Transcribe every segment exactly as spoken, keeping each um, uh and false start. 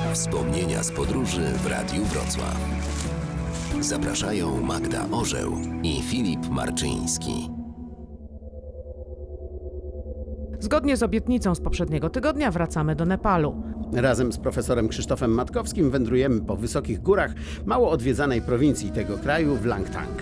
Wspomnienia z podróży w Radiu Wrocław. Zapraszają Magda Orzeł i Filip Marczyński. Zgodnie z obietnicą z poprzedniego tygodnia wracamy do Nepalu. Razem z profesorem Krzysztofem Matkowskim wędrujemy po wysokich górach mało odwiedzanej prowincji tego kraju w Langtang.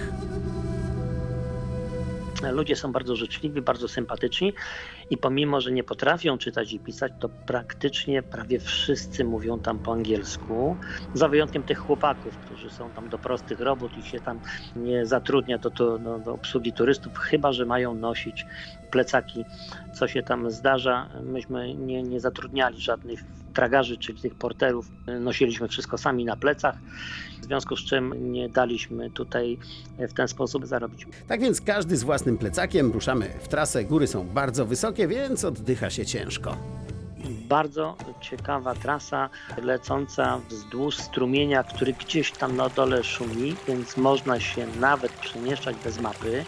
Ludzie są bardzo życzliwi, bardzo sympatyczni i pomimo, że nie potrafią czytać i pisać, to praktycznie prawie wszyscy mówią tam po angielsku, za wyjątkiem tych chłopaków, którzy są tam do prostych robót i się tam nie zatrudnia do, do, do, do obsługi turystów, chyba że mają nosić plecaki, co się tam zdarza. Myśmy nie, nie zatrudniali żadnych tragarzy, czyli tych porterów, nosiliśmy wszystko sami na plecach, w związku z czym nie daliśmy tutaj w ten sposób zarobić. Tak więc każdy z własnym plecakiem ruszamy w trasę. Góry są bardzo wysokie, więc oddycha się ciężko. Bardzo ciekawa trasa lecąca wzdłuż strumienia, który gdzieś tam na dole szumi, więc można się nawet przemieszczać bez mapy,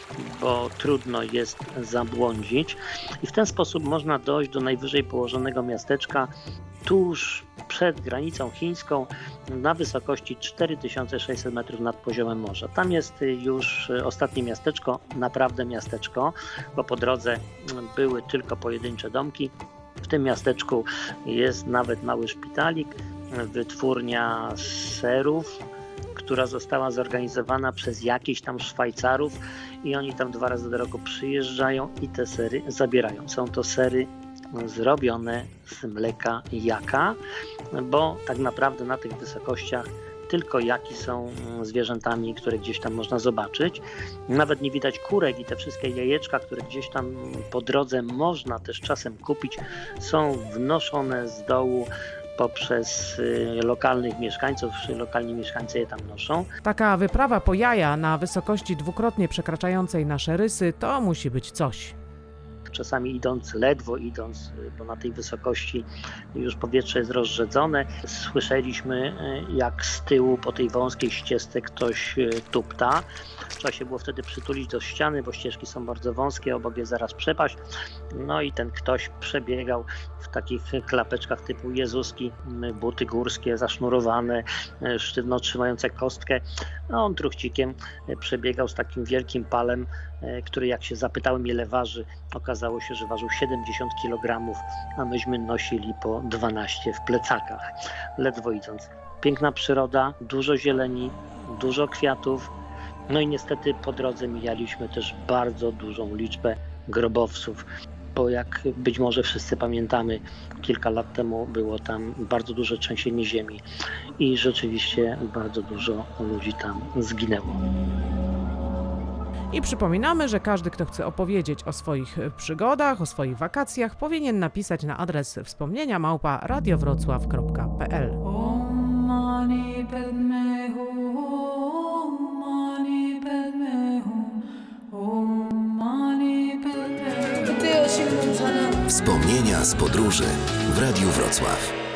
bo trudno jest zabłądzić i w ten sposób można dojść do najwyżej położonego miasteczka tuż przed granicą chińską na wysokości cztery tysiące sześćset metrów nad poziomem morza. Tam jest już ostatnie miasteczko, naprawdę miasteczko, bo po drodze były tylko pojedyncze domki. W tym miasteczku jest nawet mały szpitalik, wytwórnia serów, która została zorganizowana przez jakichś tam Szwajcarów i oni tam dwa razy do roku przyjeżdżają i te sery zabierają. Są to sery zrobione z mleka jaka, bo tak naprawdę na tych wysokościach tylko jaki są zwierzętami, które gdzieś tam można zobaczyć. Nawet nie widać kurek i te wszystkie jajeczka, które gdzieś tam po drodze można też czasem kupić, są wnoszone z dołu poprzez lokalnych mieszkańców, lokalni mieszkańcy je tam noszą. Taka wyprawa po jaja na wysokości dwukrotnie przekraczającej nasze rysy to musi być coś. Czasami idąc, ledwo idąc, bo na tej wysokości już powietrze jest rozrzedzone, słyszeliśmy, jak z tyłu po tej wąskiej ścieżce ktoś tupta. Trzeba się było wtedy przytulić do ściany, bo ścieżki są bardzo wąskie, obok jest zaraz przepaść. No i ten ktoś przebiegał w takich klapeczkach typu jezuski, buty górskie zasznurowane, sztywno trzymające kostkę. No on truchcikiem przebiegał z takim wielkim palem, który jak się zapytałem ile waży, okazało się, że ważył siedemdziesiąt kilogramów, a myśmy nosili po dwanaście w plecakach, ledwo idąc. Piękna przyroda, dużo zieleni, dużo kwiatów, no i niestety po drodze mijaliśmy też bardzo dużą liczbę grobowców, bo jak być może wszyscy pamiętamy, kilka lat temu było tam bardzo duże trzęsienie ziemi i rzeczywiście bardzo dużo ludzi tam zginęło. I przypominamy, że każdy, kto chce opowiedzieć o swoich przygodach, o swoich wakacjach, powinien napisać na adres wspomnienia małpa radiowrocław kropka p l. Wspomnienia z podróży w Radiu Wrocław.